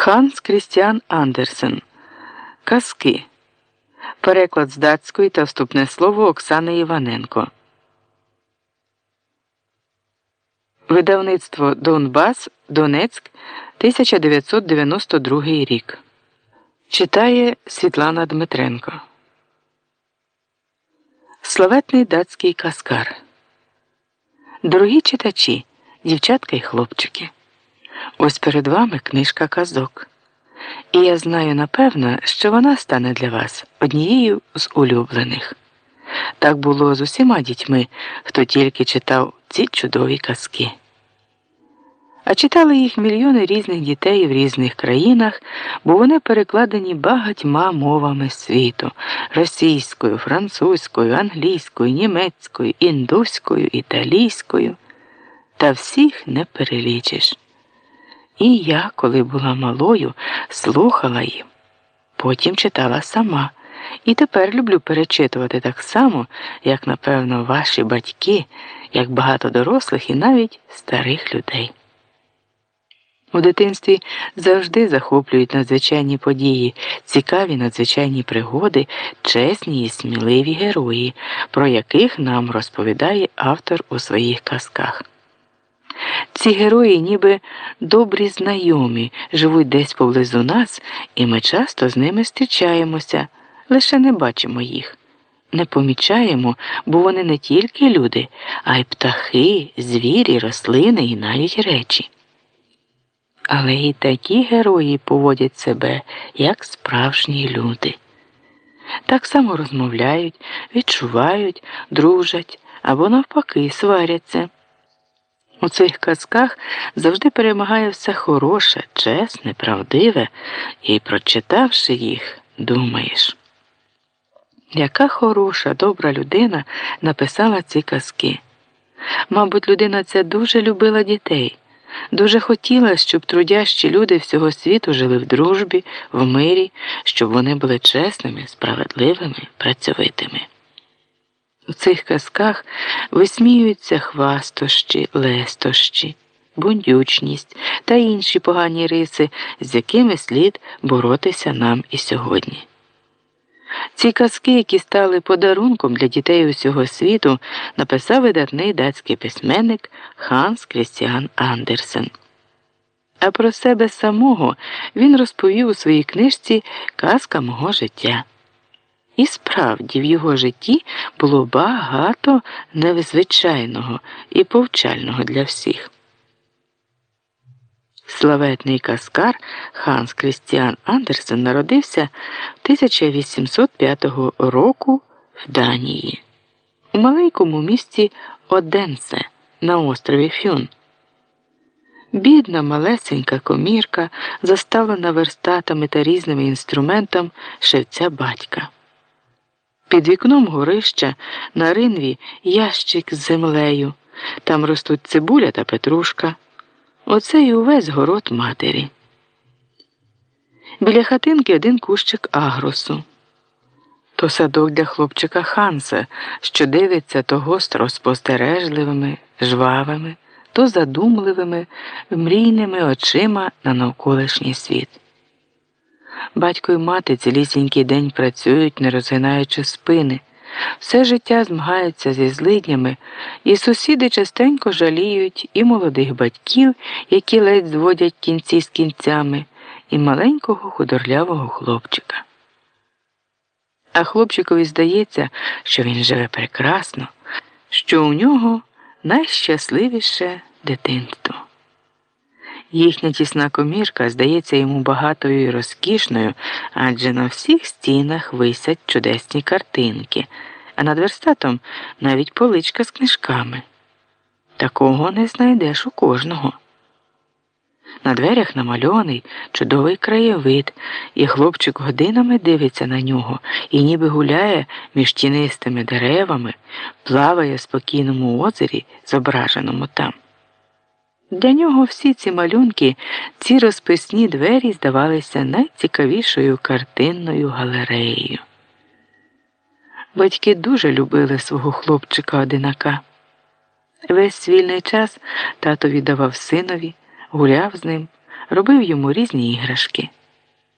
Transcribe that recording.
Ханс Крістіан Андерсен. Казки. Переклад з датської та вступне слово Оксани Іваненко. Видавництво Донбас, Донецьк, 1992 рік. Читає Світлана Дмитренко. Славетний датський казкар. Дорогі читачі, дівчатка і хлопчики. Ось перед вами книжка казок. І я знаю, напевно, що вона стане для вас однією з улюблених. Так було з усіма дітьми, хто тільки читав ці чудові казки. А читали їх мільйони різних дітей в різних країнах, бо вони перекладені багатьма мовами світу – російською, французькою, англійською, німецькою, індуською, італійською. Та всіх не перелічиш. І я, коли була малою, слухала їм. Потім читала сама. І тепер люблю перечитувати так само, як, напевно, ваші батьки, як багато дорослих і навіть старих людей. У дитинстві завжди захоплюють надзвичайні події, цікаві надзвичайні пригоди, чесні і сміливі герої, про яких нам розповідає автор у своїх казках. Ці герої ніби добрі знайомі, живуть десь поблизу нас, і ми часто з ними зустрічаємося, лише не бачимо їх. Не помічаємо, бо вони не тільки люди, а й птахи, звірі, рослини і навіть речі. Але і такі герої поводять себе, як справжні люди. Так само розмовляють, відчувають, дружать або навпаки сваряться. У цих казках завжди перемагає все хороше, чесне, правдиве, і, прочитавши їх, думаєш. Яка хороша, добра людина написала ці казки. Мабуть, людина ця дуже любила дітей, дуже хотіла, щоб трудящі люди всього світу жили в дружбі, в мирі, щоб вони були чесними, справедливими, працьовитими. У цих казках висміюються хвастощі, лестощі, бундючність та інші погані риси, з якими слід боротися нам і сьогодні. Ці казки, які стали подарунком для дітей усього світу, написав видатний датський письменник Ханс Крістіан Андерсен. А про себе самого він розповів у своїй книжці «Казка мого життя». І справді в його житті було багато незвичайного і повчального для всіх. Славетний казкар Ханс Крістіан Андерсен народився 1805 року в Данії, у маленькому місті Оденсе на острові Фюн. Бідна малесенька комірка, заставлена верстатами та різними інструментами шевця батька. Під вікном горища на ринві ящик з землею. Там ростуть цибуля та петрушка. Оце й увесь город матері. Біля хатинки один кущик агросу. То садок для хлопчика Ханса, що дивиться то гостро спостережливими, жвавими, то задумливими, мрійними очима на навколишній світ. Батько і мати цілісінький день працюють, не розгинаючи спини. Все життя змагаються зі злиднями, і сусіди частенько жаліють і молодих батьків, які ледь зводять кінці з кінцями, і маленького худорлявого хлопчика. А хлопчикові здається, що він живе прекрасно, що у нього найщасливіше дитинство. Їхня тісна комірка здається йому багатою і розкішною, адже на всіх стінах висять чудесні картинки, а над верстатом навіть поличка з книжками. Такого не знайдеш у кожного. На дверях намальований чудовий краєвид, і хлопчик годинами дивиться на нього і ніби гуляє між тінистими деревами, плаває в спокійному озері, зображеному там. Для нього всі ці малюнки, ці розписні двері здавалися найцікавішою картинною галереєю. Батьки дуже любили свого хлопчика-одинака. Весь вільний час тато віддавав синові, гуляв з ним, робив йому різні іграшки.